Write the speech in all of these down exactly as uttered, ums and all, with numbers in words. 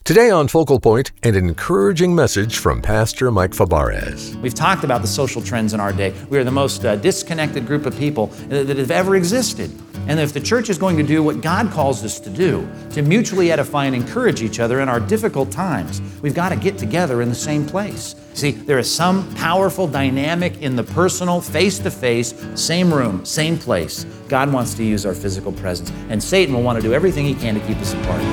Today on Focal Point, an encouraging message from Pastor Mike Fabarez. We've talked about the social trends in our day. We are the most uh, disconnected group of people that have ever existed. And if the church is going to do what God calls us to do, to mutually edify and encourage each other in our difficult times, we've got to get together in the same place. See, there is some powerful dynamic in the personal, face-to-face, same room, same place. God wants to use our physical presence, and Satan will want to do everything he can to keep us apart.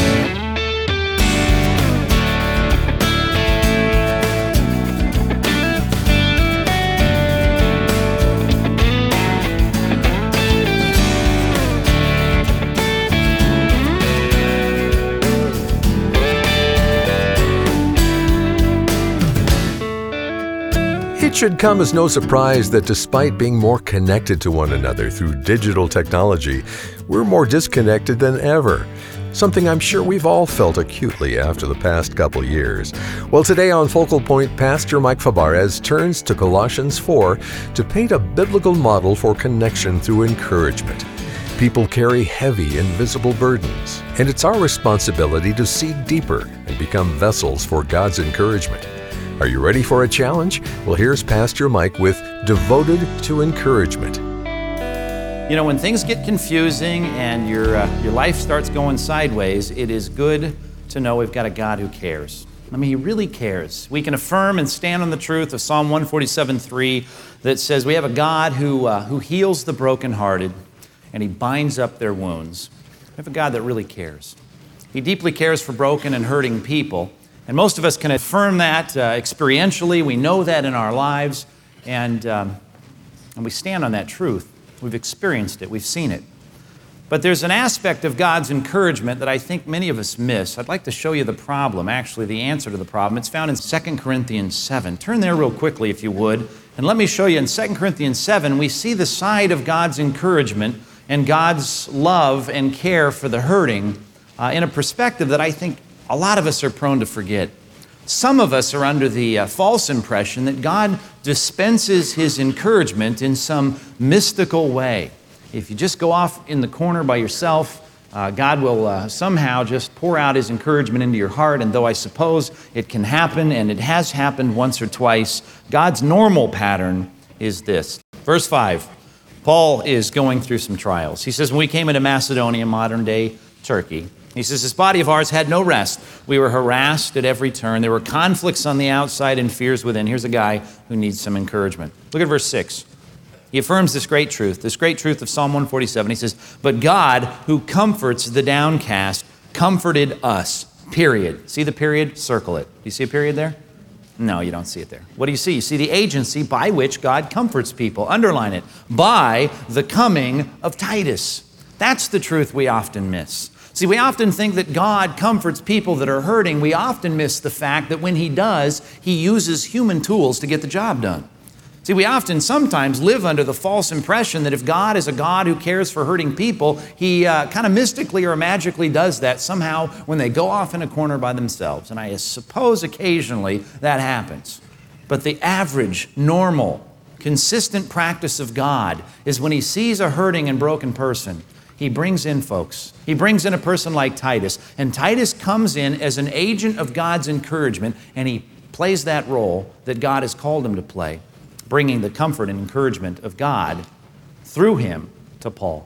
It should come as no surprise that despite being more connected to one another through digital technology, we're more disconnected than ever. Something I'm sure we've all felt acutely after the past couple years. Well, today on Focal Point, Pastor Mike Fabarez turns to Colossians four to paint a biblical model for connection through encouragement. People carry heavy, invisible burdens, and it's our responsibility to see deeper and become vessels for God's encouragement. Are you ready for a challenge? Well, here's Pastor Mike with Devoted to Encouragement. You know, when things get confusing and your uh, your life starts going sideways, it is good to know we've got a God who cares. I mean, He really cares. We can affirm and stand on the truth of Psalm one forty-seven three that says we have a God who uh, who heals the brokenhearted and He binds up their wounds. We have a God that really cares. He deeply cares for broken and hurting people. And most of us can affirm that uh, experientially. We know that in our lives, and, um, and we stand on that truth. We've experienced it. We've seen it. But there's an aspect of God's encouragement that I think many of us miss. I'd like to show you the problem, actually, the answer to the problem. It's found in Second Corinthians seven. Turn there real quickly, if you would. And let me show you in Second Corinthians seven, we see the side of God's encouragement and God's love and care for the hurting uh, in a perspective that I think a lot of us are prone to forget. Some of us are under the uh, false impression that God dispenses His encouragement in some mystical way. If you just go off in the corner by yourself, uh, God will uh, somehow just pour out His encouragement into your heart, and though I suppose it can happen, and it has happened once or twice, God's normal pattern is this. Verse five, Paul is going through some trials. He says, when we came into Macedonia, modern-day Turkey, he says, this body of ours had no rest. We were harassed at every turn. There were conflicts on the outside and fears within. Here's a guy who needs some encouragement. Look at verse six. He affirms this great truth, this great truth of Psalm one forty-seven. He says, but God, who comforts the downcast, comforted us, period. See the period? Circle it. Do you see a period there? No, you don't see it there. What do you see? You see the agency by which God comforts people. Underline it. By the coming of Titus. That's the truth we often miss. See, we often think that God comforts people that are hurting. We often miss the fact that when He does, He uses human tools to get the job done. See, we often sometimes live under the false impression that if God is a God who cares for hurting people, He uh, kind of mystically or magically does that somehow when they go off in a corner by themselves. And I suppose occasionally that happens. But the average, normal, consistent practice of God is when He sees a hurting and broken person, He brings in folks. He brings in a person like Titus. And Titus comes in as an agent of God's encouragement, and he plays that role that God has called him to play, bringing the comfort and encouragement of God through him to Paul.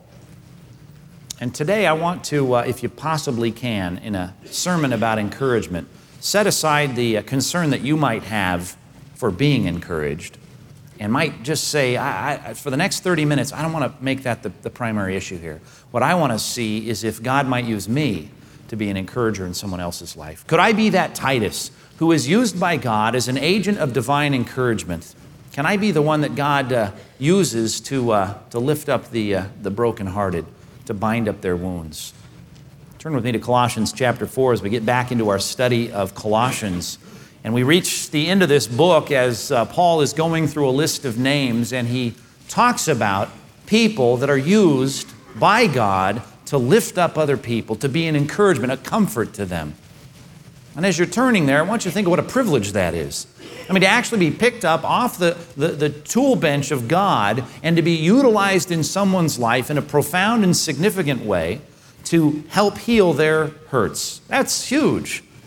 And today I want to, uh, if you possibly can, in a sermon about encouragement, set aside the uh, concern that you might have for being encouraged, and might just say, I, I, for the next thirty minutes, I don't want to make that the, the primary issue here. What I want to see is if God might use me to be an encourager in someone else's life. Could I be that Titus who is used by God as an agent of divine encouragement? Can I be the one that God uh, uses to, uh, to lift up the, uh, the brokenhearted, to bind up their wounds? Turn with me to Colossians chapter four as we get back into our study of Colossians. And we reach the end of this book as uh, Paul is going through a list of names, and he talks about people that are used by God to lift up other people, to be an encouragement, a comfort to them. And as you're turning there, I want you to think of what a privilege that is. I mean, to actually be picked up off the, the, the tool bench of God and to be utilized in someone's life in a profound and significant way to help heal their hurts. That's huge.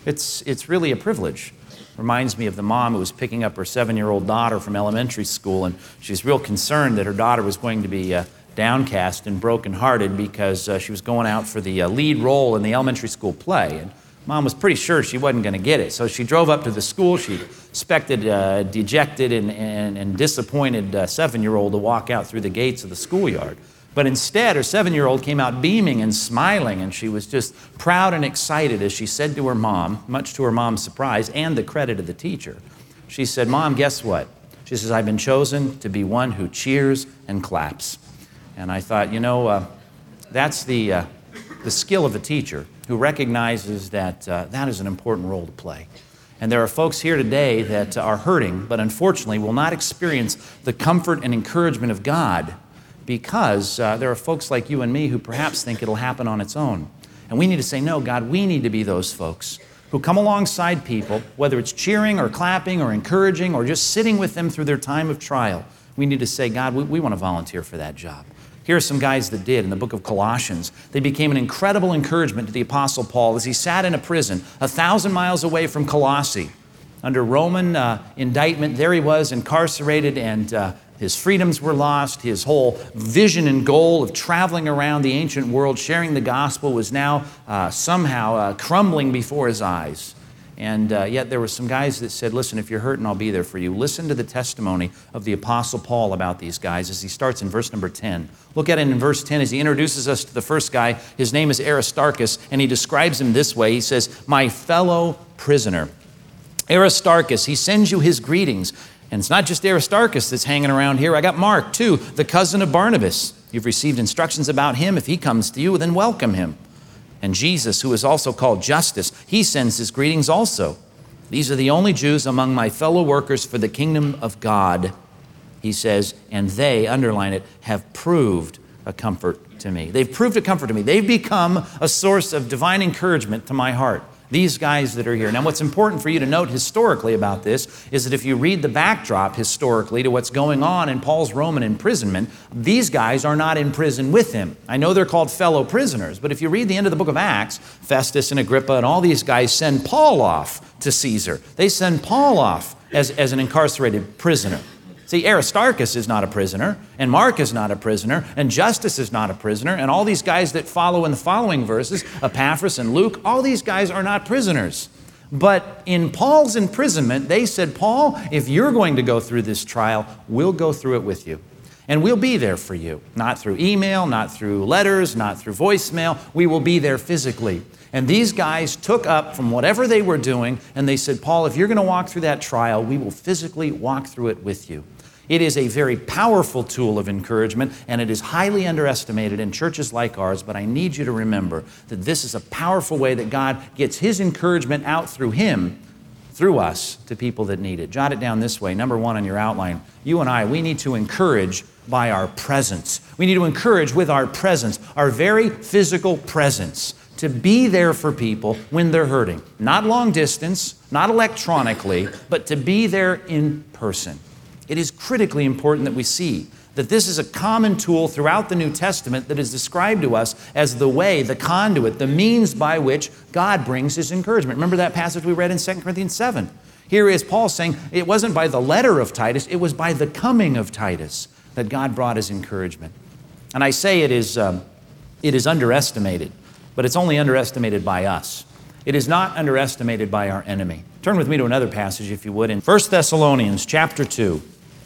It's, it's really a privilege. Reminds me of the mom who was picking up her seven-year-old daughter from elementary school, and she's real concerned that her daughter was going to be uh, downcast and brokenhearted because uh, she was going out for the uh, lead role in the elementary school play. And Mom was pretty sure she wasn't going to get it. So she drove up to the school. She expected a dejected and, and, and disappointed uh, seven-year-old to walk out through the gates of the schoolyard. But instead, her seven-year-old came out beaming and smiling, and she was just proud and excited as she said to her mom, much to her mom's surprise and the credit of the teacher. She said, "Mom, guess what?" She says, "I've been chosen to be one who cheers and claps." And I thought, you know, uh, that's the, uh, the skill of a teacher who recognizes that uh, that is an important role to play. And there are folks here today that are hurting, but unfortunately will not experience the comfort and encouragement of God because uh, there are folks like you and me who perhaps think it'll happen on its own. And we need to say, no, God, we need to be those folks who come alongside people, whether it's cheering or clapping or encouraging or just sitting with them through their time of trial. We need to say, God, we, we want to volunteer for that job. Here are some guys that did in the book of Colossians. They became an incredible encouragement to the Apostle Paul as he sat in a prison a thousand miles away from Colossae. Under Roman uh, indictment, there he was incarcerated, and uh, his freedoms were lost. His whole vision and goal of traveling around the ancient world, sharing the gospel, was now uh, somehow uh, crumbling before his eyes. And uh, yet there were some guys that said, listen, if you're hurting, I'll be there for you. Listen to the testimony of the Apostle Paul about these guys as he starts in verse number ten. Look at it in verse ten as he introduces us to the first guy. His name is Aristarchus, and he describes him this way. He says, "My fellow prisoner, Aristarchus, he sends you his greetings." And it's not just Aristarchus that's hanging around here. I got Mark, too, the cousin of Barnabas. You've received instructions about him. If he comes to you, then welcome him. And Jesus, who is also called Justus, he sends his greetings also. These are the only Jews among my fellow workers for the kingdom of God, he says, and they, underline it, have proved a comfort to me. They've proved a comfort to me. They've become a source of divine encouragement to my heart. These guys that are here. Now, what's important for you to note historically about this is that if you read the backdrop historically to what's going on in Paul's Roman imprisonment, these guys are not in prison with him. I know they're called fellow prisoners, but if you read the end of the book of Acts, Festus and Agrippa and all these guys send Paul off to Caesar. They send Paul off as, as an incarcerated prisoner. See, Aristarchus is not a prisoner, and Mark is not a prisoner, and Justus is not a prisoner, and all these guys that follow in the following verses, Epaphras and Luke, all these guys are not prisoners. But in Paul's imprisonment, they said, Paul, if you're going to go through this trial, we'll go through it with you. And we'll be there for you, not through email, not through letters, not through voicemail. We will be there physically. And these guys took up from whatever they were doing, and they said, Paul, if you're going to walk through that trial, we will physically walk through it with you. It is a very powerful tool of encouragement, and it is highly underestimated in churches like ours, but I need you to remember that this is a powerful way that God gets His encouragement out through Him, through us, to people that need it. Jot it down this way. Number one on your outline, you and I, we need to encourage by our presence. We need to encourage with our presence, our very physical presence, to be there for people when they're hurting. Not long distance, not electronically, but to be there in person. It is critically important that we see that this is a common tool throughout the New Testament that is described to us as the way, the conduit, the means by which God brings His encouragement. Remember that passage we read in Second Corinthians seven? Here is Paul saying it wasn't by the letter of Titus, it was by the coming of Titus that God brought His encouragement. And I say it is, um, it is underestimated, but it's only underestimated by us. It is not underestimated by our enemy. Turn with me to another passage, if you would, in First Thessalonians chapter two.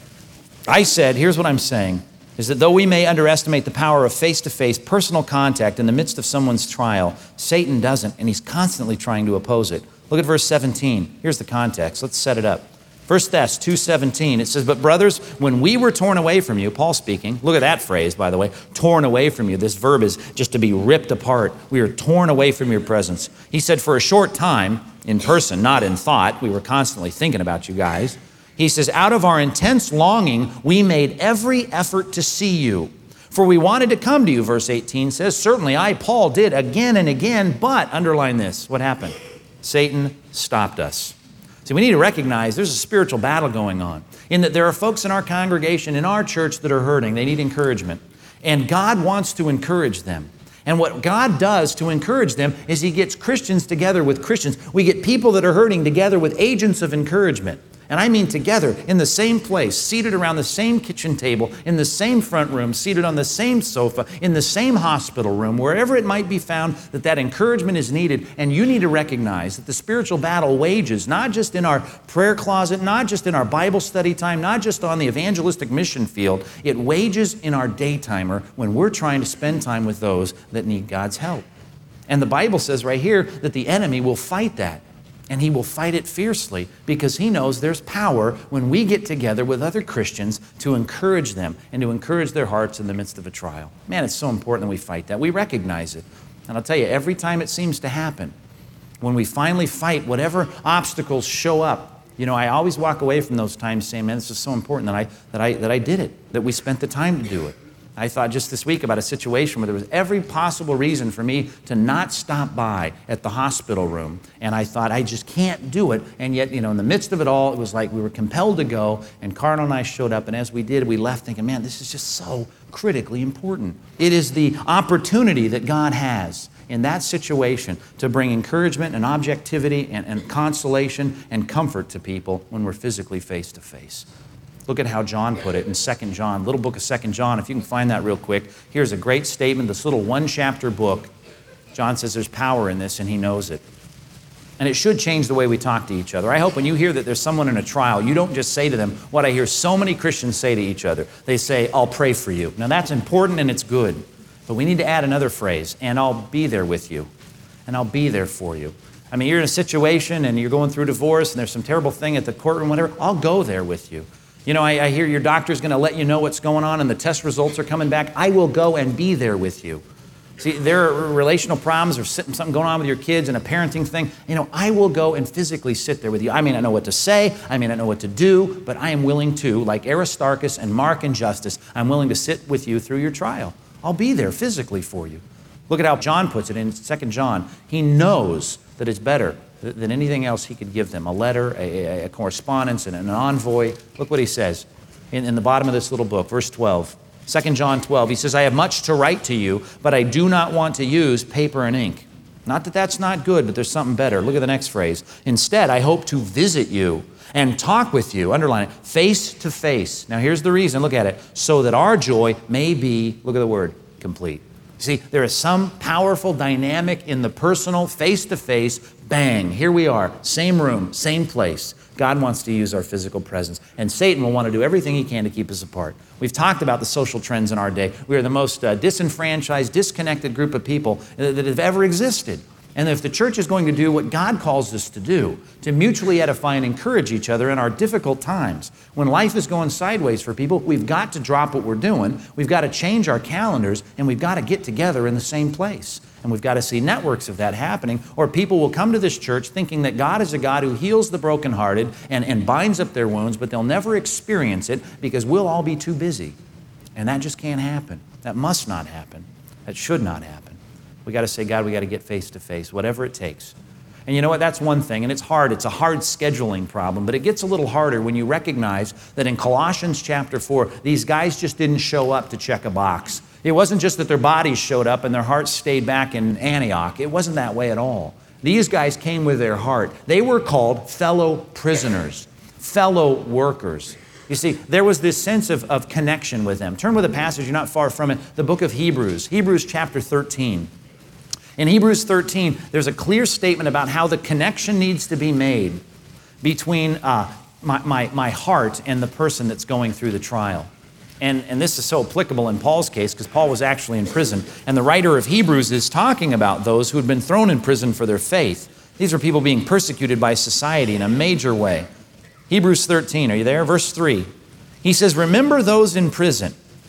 I said, here's what I'm saying, is that though we may underestimate the power of face-to-face personal contact in the midst of someone's trial, Satan doesn't, and he's constantly trying to oppose it. Look at verse seventeen. Here's the context. Let's set it up. First Thess two seventeen, it says, but brothers, when we were torn away from you, Paul speaking, look at that phrase, by the way, torn away from you. This verb is just to be ripped apart. We are torn away from your presence. He said, for a short time, in person, not in thought, we were constantly thinking about you guys. He says, out of our intense longing, we made every effort to see you. For we wanted to come to you, verse eighteen says, certainly I, Paul, did again and again, but, underline this, what happened? Satan stopped us. See, we need to recognize there's a spiritual battle going on, in that there are folks in our congregation, in our church, that are hurting. They need encouragement. And God wants to encourage them. And what God does to encourage them is He gets Christians together with Christians. We get people that are hurting together with agents of encouragement. And I mean together, in the same place, seated around the same kitchen table, in the same front room, seated on the same sofa, in the same hospital room, wherever it might be found that that encouragement is needed. And you need to recognize that the spiritual battle wages, not just in our prayer closet, not just in our Bible study time, not just on the evangelistic mission field. It wages in our daytimer when we're trying to spend time with those that need God's help. And the Bible says right here that the enemy will fight that. And he will fight it fiercely because he knows there's power when we get together with other Christians to encourage them and to encourage their hearts in the midst of a trial. Man, it's so important that we fight that. We recognize it. And I'll tell you, every time it seems to happen, when we finally fight whatever obstacles show up, you know, I always walk away from those times saying, man, this is so important that I, that I, that I did it, that we spent the time to do it. I thought just this week about a situation where there was every possible reason for me to not stop by at the hospital room. And I thought, I just can't do it. And yet, you know, in the midst of it all, it was like we were compelled to go. And Cardinal and I showed up. And as we did, we left thinking, man, this is just so critically important. It is the opportunity that God has in that situation to bring encouragement and objectivity and, and consolation and comfort to people when we're physically face to face. Look at how John put it in Second John, little book of Second John. If you can find that real quick. Here's a great statement, this little one-chapter book. John says there's power in this, and he knows it. And it should change the way we talk to each other. I hope when you hear that there's someone in a trial, you don't just say to them what I hear so many Christians say to each other. They say, I'll pray for you. Now that's important and it's good. But we need to add another phrase, and I'll be there with you. And I'll be there for you. I mean, you're in a situation and you're going through divorce and there's some terrible thing at the courtroom, whatever. I'll go there with you. You know, I, I hear your doctor's going to let you know what's going on and the test results are coming back. I will go and be there with you. See, there are relational problems or something going on with your kids and a parenting thing. You know, I will go and physically sit there with you. I may not know what to say. I may not know what to do, but I am willing to, like Aristarchus and Mark and Justus, I'm willing to sit with you through your trial. I'll be there physically for you. Look at how John puts it in Second John. He knows that it's better than anything else he could give them, a letter, a, a correspondence, and an envoy. Look what he says in, in the bottom of this little book, verse twelve. Second John twelve, he says, I have much to write to you, but I do not want to use paper and ink. Not that that's not good, but there's something better. Look at the next phrase. Instead, I hope to visit you and talk with you, underline it, face to face. Now here's the reason, look at it, so that our joy may be, look at the word, complete. See, there is some powerful dynamic in the personal, face-to-face, bang, here we are, same room, same place. God wants to use our physical presence, and Satan will want to do everything he can to keep us apart. We've talked about the social trends in our day. We are the most uh, disenfranchised, disconnected group of people that have ever existed. And if the church is going to do what God calls us to do, to mutually edify and encourage each other in our difficult times, when life is going sideways for people, we've got to drop what we're doing, we've got to change our calendars, and we've got to get together in the same place. And we've got to see networks of that happening, or people will come to this church thinking that God is a God who heals the brokenhearted and, and binds up their wounds, but they'll never experience it because we'll all be too busy. And that just can't happen. That must not happen. That should not happen. We got to say, God, we got to get face to face, whatever it takes. And you know what? That's one thing, and it's hard. It's a hard scheduling problem, but it gets a little harder when you recognize that in Colossians chapter four, these guys just didn't show up to check a box. It wasn't just that their bodies showed up and their hearts stayed back in Antioch. It wasn't that way at all. These guys came with their heart. They were called fellow prisoners, fellow workers. You see, there was this sense of, of connection with them. Turn with a passage, you're not far from it, the book of Hebrews, Hebrews chapter thirteen. In Hebrews thirteen, there's a clear statement about how the connection needs to be made between uh, my, my, my heart and the person that's going through the trial. And, and this is so applicable in Paul's case because Paul was actually in prison. And the writer of Hebrews is talking about those who had been thrown in prison for their faith. These were people being persecuted by society in a major way. Hebrews thirteen, are you there? Verse three. He says, remember those in prison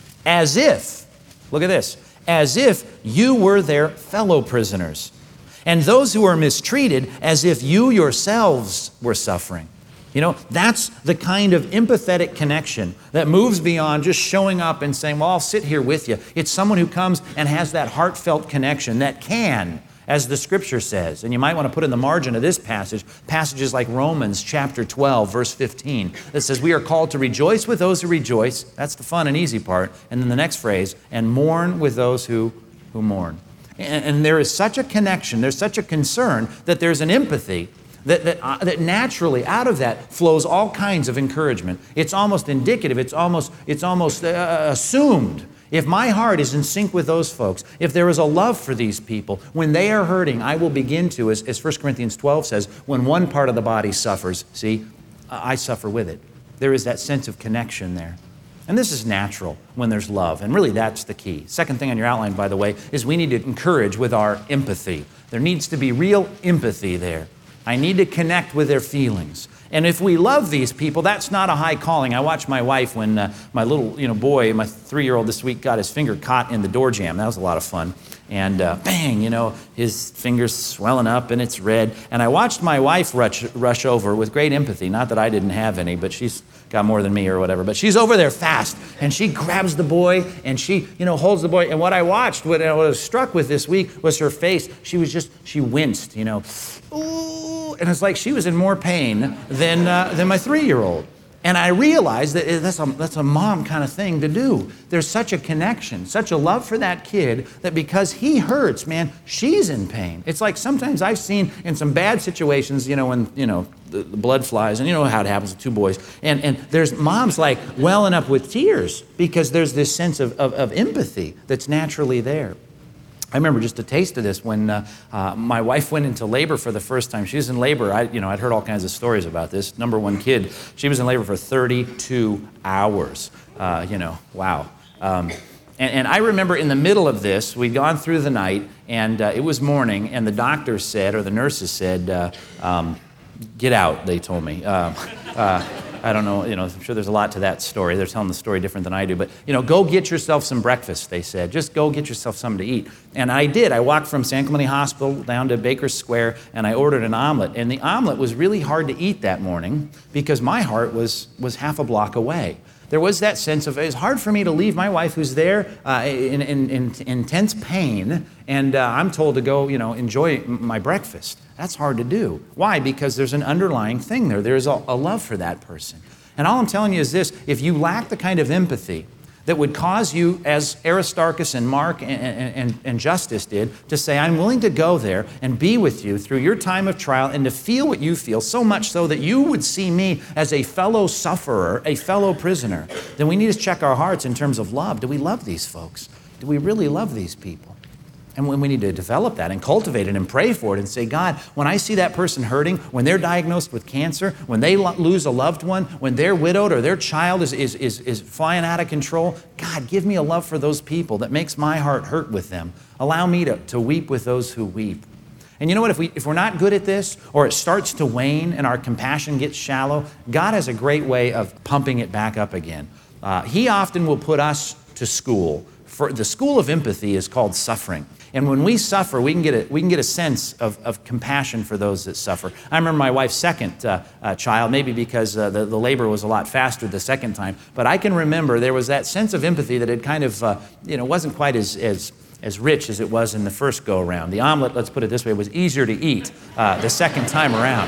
as if, look at this, as if you were their fellow prisoners, and those who are mistreated as if you yourselves were suffering. You know, that's the kind of empathetic connection that moves beyond just showing up and saying, well, I'll sit here with you. It's someone who comes and has that heartfelt connection that can, as the Scripture says, and you might want to put in the margin of this passage, passages like Romans chapter twelve, verse fifteen, that says we are called to rejoice with those who rejoice. That's the fun and easy part. And then the next phrase, and mourn with those who, who mourn. And, and there is such a connection, there's such a concern that there's an empathy that, that, uh, that naturally out of that flows all kinds of encouragement. It's almost indicative, it's almost, it's almost uh, assumed. If my heart is in sync with those folks, if there is a love for these people, when they are hurting, I will begin to, as, as First Corinthians twelve says, when one part of the body suffers, see, I suffer with it. There is that sense of connection there. And this is natural when there's love, and really that's the key. Second thing on your outline, by the way, is we need to encourage with our empathy. There needs to be real empathy there. I need to connect with their feelings. And if we love these people, that's not a high calling. I watched my wife when uh, my little you know, boy, my three-year-old this week, got his finger caught in the door jamb. That was a lot of fun. And uh, bang, you know, his finger's swelling up and it's red. And I watched my wife rush, rush over with great empathy. Not that I didn't have any, but she's got more than me or whatever. But she's over there fast, and she grabs the boy, and she, you know, holds the boy. And what I watched, what I was struck with this week was her face. She was just, she winced, you know. Ooh, and it's like she was in more pain than uh, than my three-year-old. And I realized that that's a, that's a mom kind of thing to do. There's such a connection, such a love for that kid that because he hurts, man, she's in pain. It's like sometimes I've seen in some bad situations, you know, when, you know, the, the blood flies, and you know how it happens with two boys. And, and there's moms like welling up with tears because there's this sense of, of, of empathy that's naturally there. I remember just a taste of this when uh, uh, my wife went into labor for the first time. She was in labor. I, you know, I'd heard all kinds of stories about this. Number one kid, she was in labor for thirty-two hours. Uh, you know, wow. Um, and, and I remember in the middle of this, we'd gone through the night, and uh, it was morning, and the doctor said, or the nurses said, uh, um, "Get out," they told me. Uh, uh, I don't know, you know, I'm sure there's a lot to that story. They're telling the story different than I do. But, you know, go get yourself some breakfast, they said. Just go get yourself something to eat. And I did. I walked from San Clemente Hospital down to Baker Square, and I ordered an omelet. And the omelet was really hard to eat that morning because my heart was, was half a block away. There was that sense of, it's hard for me to leave my wife who's there uh, in, in, in intense pain, and uh, I'm told to go, you know, enjoy my breakfast. That's hard to do. Why? Because there's an underlying thing there. There's a, a love for that person. And all I'm telling you is this, if you lack the kind of empathy that would cause you, as Aristarchus and Mark and, and, and Justus did, to say, I'm willing to go there and be with you through your time of trial and to feel what you feel, so much so that you would see me as a fellow sufferer, a fellow prisoner, then we need to check our hearts in terms of love. Do we love these folks? Do we really love these people? And when we need to develop that and cultivate it and pray for it and say, God, when I see that person hurting, when they're diagnosed with cancer, when they lo- lose a loved one, when they're widowed or their child is, is, is, is flying out of control, God, give me a love for those people that makes my heart hurt with them. Allow me to, to weep with those who weep. And you know what, if, we, if we're not good at this, or it starts to wane and our compassion gets shallow, God has a great way of pumping it back up again. Uh, he often will put us to school. For the school of empathy is called suffering. And when we suffer, we can get a, we can get a sense of, of compassion for those that suffer. I remember my wife's second uh, uh, child, maybe because uh, the, the labor was a lot faster the second time, but I can remember there was that sense of empathy that had kind of, uh, you know, wasn't quite as, as, as rich as it was in the first go-around. The omelet, let's put it this way, was easier to eat uh, the second time around.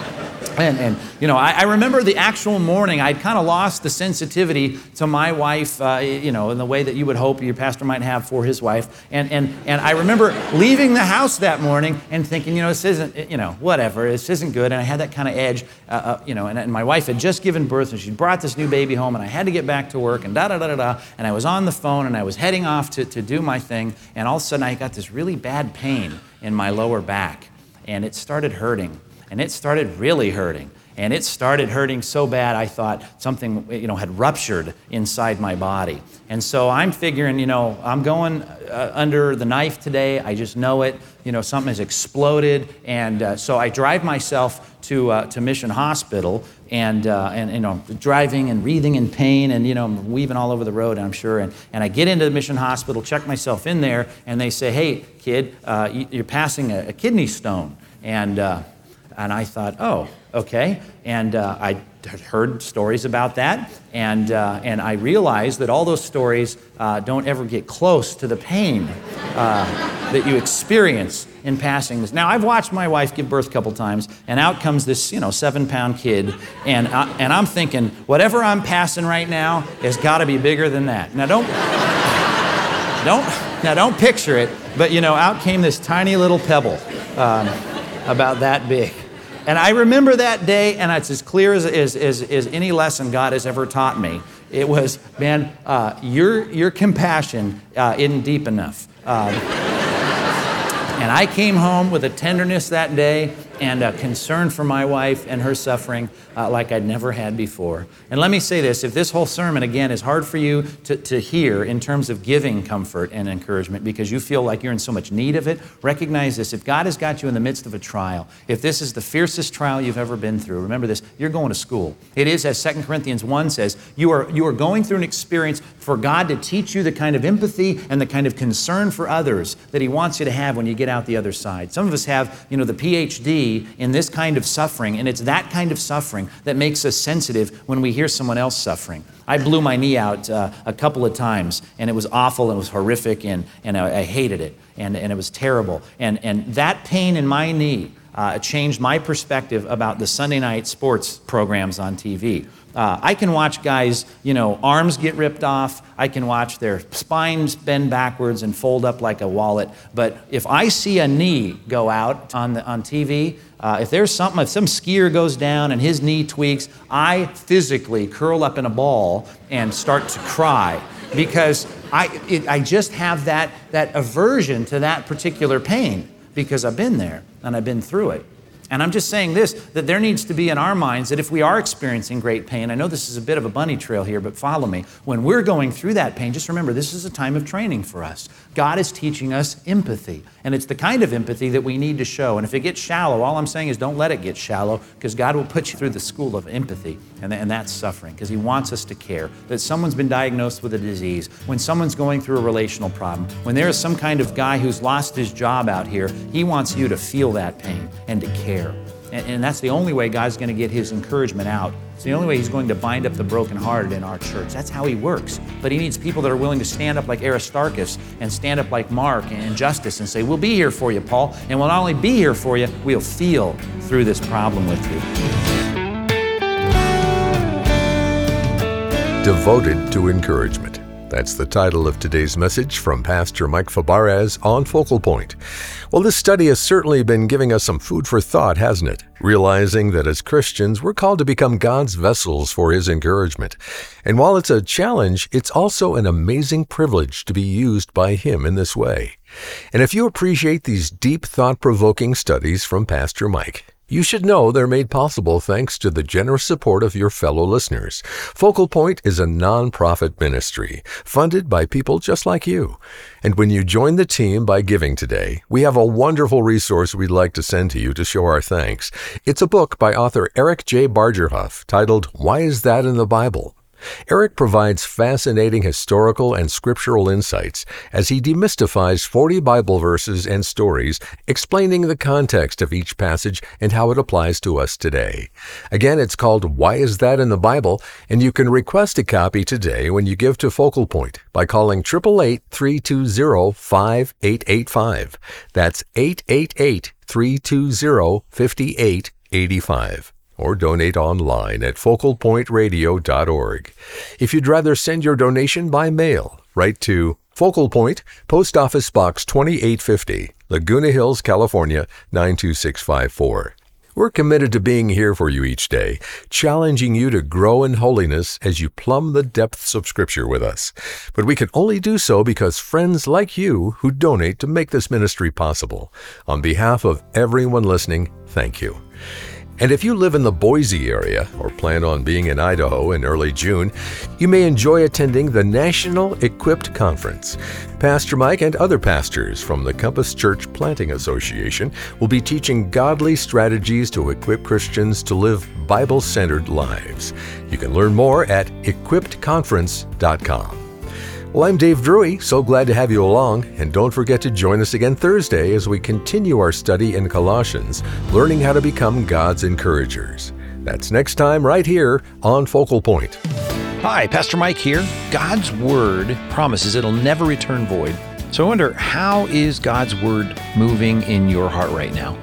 And, and you know, I, I remember the actual morning, I'd kind of lost the sensitivity to my wife, uh, you know, in the way that you would hope your pastor might have for his wife. And, and, and I remember leaving the house that morning and thinking, you know, this isn't, you know, whatever, this isn't good. And I had that kind of edge, uh, uh, you know, and, and my wife had just given birth and she brought this new baby home and I had to get back to work and da-da-da-da-da. And I was on the phone and I was heading off to, to do my thing. And all of a sudden I got this really bad pain in my lower back. And it started hurting. And it started really hurting. And it started hurting so bad I thought something, you know, had ruptured inside my body. And so I'm figuring, you know, I'm going uh, under the knife today. I just know it. You know, something has exploded. And uh, so I drive myself to uh, to Mission Hospital and, uh, and, you know, driving and wreathing in pain and, you know, I'm weaving all over the road, I'm sure. And, and I get into the Mission Hospital, check myself in there, and they say, hey, kid, uh, you're passing a, a kidney stone. And... Uh, And I thought, oh, okay. And uh, I heard stories about that, and uh, and I realized that all those stories uh, don't ever get close to the pain uh, that you experience in passing this. Now, I've watched my wife give birth a couple times, and out comes this, you know, seven-pound kid, and I, and I'm thinking, whatever I'm passing right now has got to be bigger than that. Now, don't don't Now, don't picture it, but, you know, out came this tiny little pebble, um, about that big. And I remember that day, and it's as clear as, as, as, as any lesson God has ever taught me. It was, man, uh, your, your compassion uh, isn't deep enough. Um, and I came home with a tenderness that day and a concern for my wife and her suffering uh, like I'd never had before. And let me say this, if this whole sermon, again, is hard for you to, to hear in terms of giving comfort and encouragement because you feel like you're in so much need of it, recognize this. If God has got you in the midst of a trial, if this is the fiercest trial you've ever been through, remember this, you're going to school. It is, as Second Corinthians one says, you are, you are going through an experience for God to teach you the kind of empathy and the kind of concern for others that He wants you to have when you get out the other side. Some of us have, you know, the P H D in this kind of suffering, and it's that kind of suffering that makes us sensitive when we hear someone else suffering. I blew my knee out uh, a couple of times, and it was awful, and it was horrific, and, and I, I hated it, and, and it was terrible. And, and that pain in my knee uh, changed my perspective about the Sunday night sports programs on T V. Uh, I can watch guys, you know, arms get ripped off. I can watch their spines bend backwards and fold up like a wallet. But if I see a knee go out on the, on T V, uh, if there's something, if some skier goes down and his knee tweaks, I physically curl up in a ball and start to cry because I, it, I just have that, that aversion to that particular pain because I've been there and I've been through it. And I'm just saying this, that there needs to be in our minds that if we are experiencing great pain, I know this is a bit of a bunny trail here, but follow me. When we're going through that pain, just remember this is a time of training for us. God is teaching us empathy. And it's the kind of empathy that we need to show. And if it gets shallow, all I'm saying is don't let it get shallow because God will put you through the school of empathy. And, and that's suffering because He wants us to care. That someone's been diagnosed with a disease, when someone's going through a relational problem, when there is some kind of guy who's lost his job out here, He wants you to feel that pain and to care. And, and that's the only way God's going to get His encouragement out. It's the only way He's going to bind up the brokenhearted in our church. That's how He works. But He needs people that are willing to stand up like Aristarchus and stand up like Mark and Justus and say, we'll be here for you, Paul. And we'll not only be here for you, we'll feel through this problem with you. Devoted to Encouragement. That's the title of today's message from Pastor Mike Fabarez on Focal Point. Well, this study has certainly been giving us some food for thought, hasn't it? Realizing that as Christians, we're called to become God's vessels for His encouragement. And while it's a challenge, it's also an amazing privilege to be used by Him in this way. And if you appreciate these deep, thought-provoking studies from Pastor Mike, you should know they're made possible thanks to the generous support of your fellow listeners. Focal Point is a non-profit ministry funded by people just like you. And when you join the team by giving today, we have a wonderful resource we'd like to send to you to show our thanks. It's a book by author Eric J. Bargerhoff titled, Why Is That in the Bible? Eric provides fascinating historical and scriptural insights as he demystifies forty Bible verses and stories, explaining the context of each passage and how it applies to us today. Again, it's called Why Is That in the Bible? And you can request a copy today when you give to Focal Point by calling eight eight eight, three two zero, five eight eight five. That's eight eight eight, three two zero, five eight eight five. Or donate online at focal point radio dot org. If you'd rather send your donation by mail, write to Focal Point, Post Office Box twenty-eight fifty, Laguna Hills, California, nine two six five four. We're committed to being here for you each day, challenging you to grow in holiness as you plumb the depths of Scripture with us. But we can only do so because friends like you who donate to make this ministry possible. On behalf of everyone listening, thank you. And if you live in the Boise area or plan on being in Idaho in early June, you may enjoy attending the National Equipped Conference. Pastor Mike and other pastors from the Compass Church Planting Association will be teaching godly strategies to equip Christians to live Bible-centered lives. You can learn more at equipped conference dot com. Well, I'm Dave Drury, so glad to have you along, and don't forget to join us again Thursday as we continue our study in Colossians, learning how to become God's encouragers. That's next time right here on Focal Point. Hi, Pastor Mike here. God's Word promises it'll never return void. So I wonder, how is God's Word moving in your heart right now?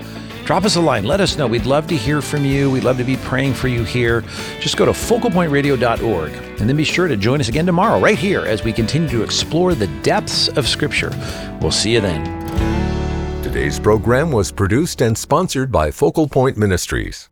Drop us a line. Let us know. We'd love to hear from you. We'd love to be praying for you here. Just go to focal point radio dot org and then be sure to join us again tomorrow right here as we continue to explore the depths of Scripture. We'll see you then. Today's program was produced and sponsored by Focal Point Ministries.